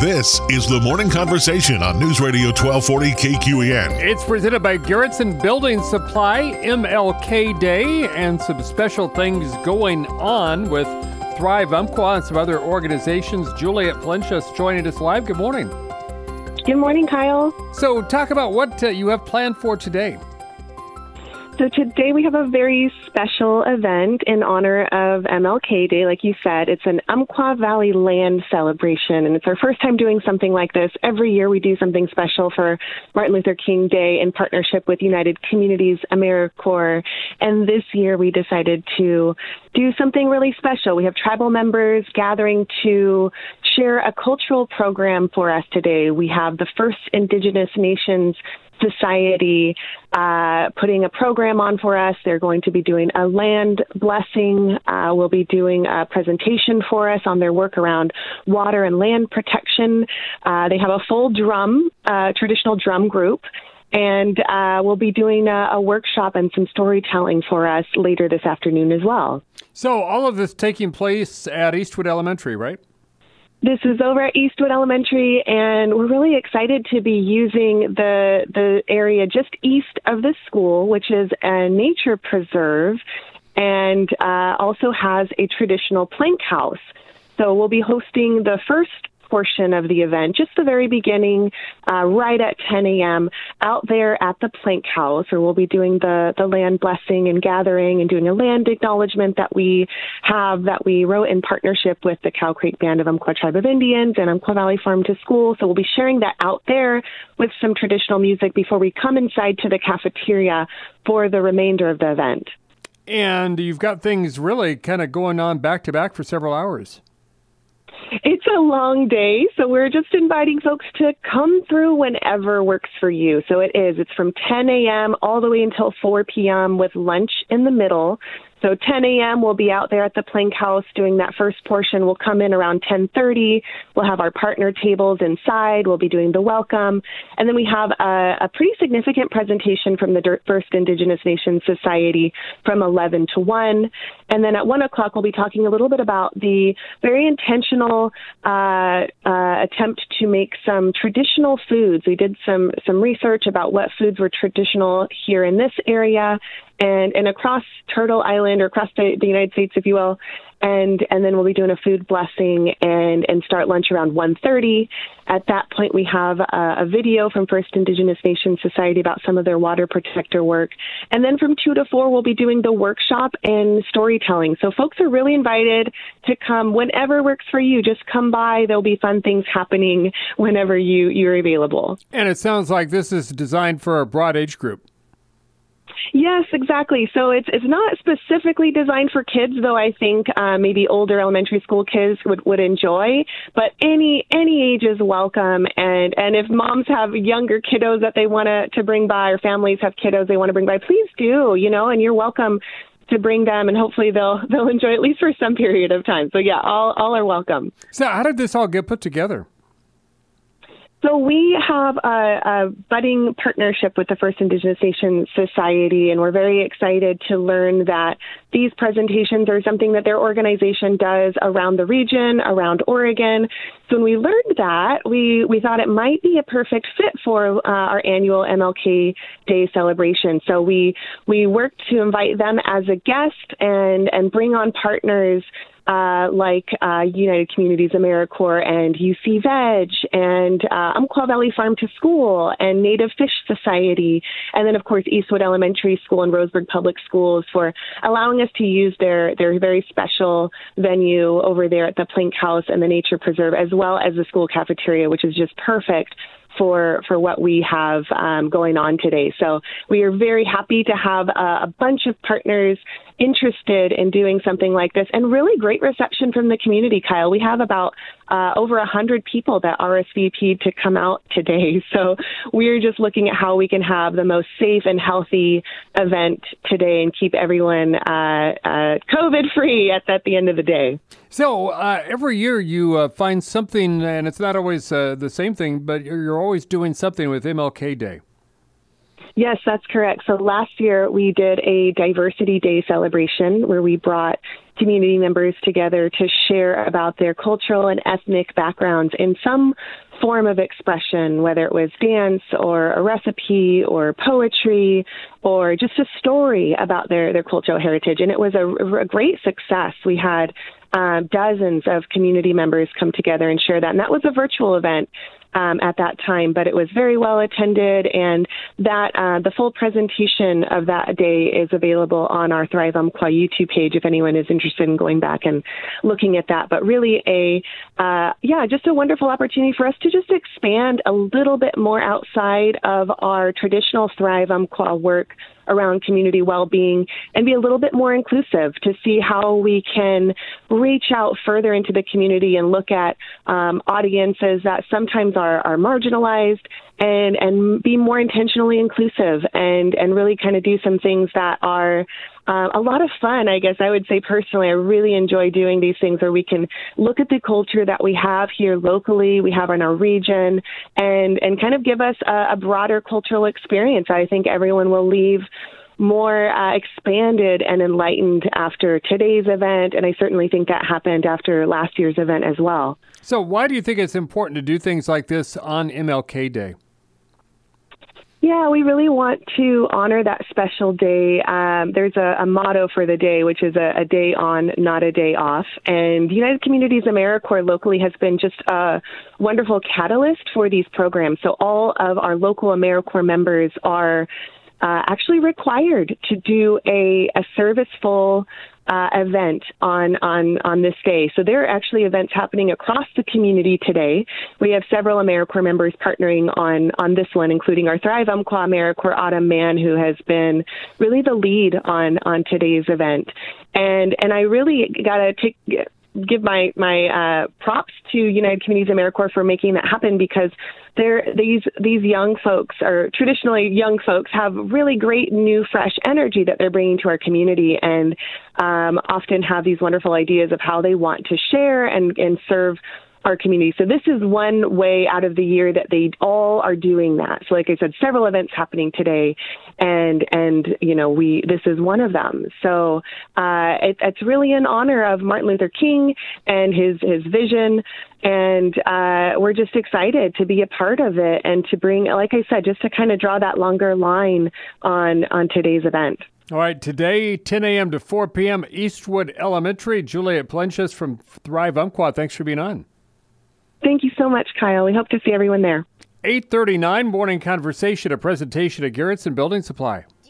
This is the Morning Conversation on News Radio 1240 KQEN. It's presented by Garrettson Building Supply, MLK Day, and some special things going on with Thrive Umpqua and some other organizations. Juliet Plenchus joining us live. Good morning. Good morning, Kyle. So talk about what you have planned for today. So today we have a very special event in honor of MLK Day. Like you said, it's an Umpqua Valley land celebration, and it's our first time doing something like this. Every year we do something special for Martin Luther King Day in partnership with United Communities AmeriCorps, and this year we decided to do something really special. We have tribal members gathering to share a cultural program for us today. We have the First Indigenous Nations Society putting a program on for us. They're going to be doing a land blessing. We'll be doing a presentation for us on their work around water and land protection. They have a full traditional drum group. And we'll be doing a workshop and some storytelling for us later this afternoon as well. So all of this taking place at Eastwood Elementary, right? This is over at Eastwood Elementary, and we're really excited to be using the area just east of the school, which is a nature preserve and also has a traditional plank house. So we'll be hosting the first portion of the event, just the very beginning, right at 10 a.m. out there at the Plank House, where we'll be doing the land blessing and gathering and doing a land acknowledgement that we wrote in partnership with the Cow Creek Band of Umpqua Tribe of Indians and Umpqua Valley Farm to School. So we'll be sharing that out there with some traditional music before we come inside to the cafeteria for the remainder of the event. And you've got things really kind of going on back to back for several hours. It's a long day, so we're just inviting folks to come through whenever works for you. So it's from 10 a.m. all the way until 4 p.m. with lunch in the middle. So 10 a.m. we'll be out there at the Plank House doing that first portion. We'll come in around 10:30. We'll have our partner tables inside. We'll be doing the welcome. And then we have a pretty significant presentation from the First Indigenous Nations Society from 11 to 1. And then at 1 o'clock, we'll be talking a little bit about the very intentional attempt to make some traditional foods. We did some research about what foods were traditional here in this area and across Turtle Island, or across the United States, if you will. And then we'll be doing a food blessing and start lunch around 1:30. At that point, we have a video from First Indigenous Nations Society about some of their water protector work. And then from 2 to 4, we'll be doing the workshop and storytelling. So folks are really invited to come whenever works for you. Just come by. There'll be fun things happening whenever you're available. And it sounds like this is designed for a broad age group. Yes, exactly. So it's not specifically designed for kids, though I think maybe older elementary school kids would enjoy. But any age is welcome. And if moms have younger kiddos that they want to bring by, or families have kiddos they want to bring by, please do, and you're welcome to bring them, and hopefully they'll enjoy at least for some period of time. So yeah, all are welcome. So how did this all get put together? So we have a budding partnership with the First Indigenous Nations Society, and we're very excited to learn that these presentations are something that their organization does around the region, around Oregon. So when we learned that, we thought it might be a perfect fit for our annual MLK Day celebration. So we worked to invite them as a guest and bring on partners like United Communities AmeriCorps and UC Veg and Umpqua Valley Farm to School and Native Fish Society, and then, of course, Eastwood Elementary School and Roseburg Public Schools for allowing us to use their very special venue over there at the Plank House and the Nature Preserve, as well as the school cafeteria, which is just perfect for what we have going on today. So we are very happy to have a bunch of partners interested in doing something like this, and really great reception from the community, Kyle. We have about over 100 people that RSVP'd to come out today. So we're just looking at how we can have the most safe and healthy event today and keep everyone COVID-free at the end of the day. So every year you find something, and it's not always the same thing, but you're always doing something with MLK Day. Yes, that's correct. So last year we did a Diversity Day celebration where we brought community members together to share about their cultural and ethnic backgrounds in some form of expression, whether it was dance or a recipe or poetry or just a story about their cultural heritage. And it was a great success. We had dozens of community members come together and share that. And that was a virtual event at that time, but it was very well attended, and that the full presentation of that day is available on our Thrive Umpqua YouTube page if anyone is interested in going back and looking at that. But really just a wonderful opportunity for us to just expand a little bit more outside of our traditional Thrive Umpqua work around community well-being and be a little bit more inclusive, to see how we can reach out further into the community and look at audiences that sometimes are marginalized and be more intentionally inclusive and really kind of do some things that are a lot of fun. I guess I would say personally, I really enjoy doing these things where we can look at the culture that we have here locally, we have in our region, and kind of give us a broader cultural experience. I think everyone will leave more expanded and enlightened after today's event, and I certainly think that happened after last year's event as well. So why do you think it's important to do things like this on MLK Day? Yeah, we really want to honor that special day. There's a motto for the day, which is a day on, not a day off. And United Communities AmeriCorps locally has been just a wonderful catalyst for these programs. So all of our local AmeriCorps members are actually required to do a serviceful event on this day. So there are actually events happening across the community today. We have several AmeriCorps members partnering on this one, including our Thrive Umpqua AmeriCorps Autumn Mann, who has been really the lead on today's event. And I really got to give my props to United Communities AmeriCorps for making that happen, because these young folks, or traditionally young folks, have really great new fresh energy that they're bringing to our community, and often have these wonderful ideas of how they want to share and serve our community. So this is one way out of the year that they all are doing that. So like I said, several events happening today, and this is one of them. So it's really in honor of Martin Luther King and his vision, and we're just excited to be a part of it and to bring, like I said, just to kind of draw that longer line on today's event. All right, today, 10 a.m. to 4 p.m., Eastwood Elementary. Juliet Plenchas from Thrive Umpqua, thanks for being on. Thank you so much, Kyle. We hope to see everyone there. 8:39 Morning Conversation, a presentation of Garrettson Building Supply.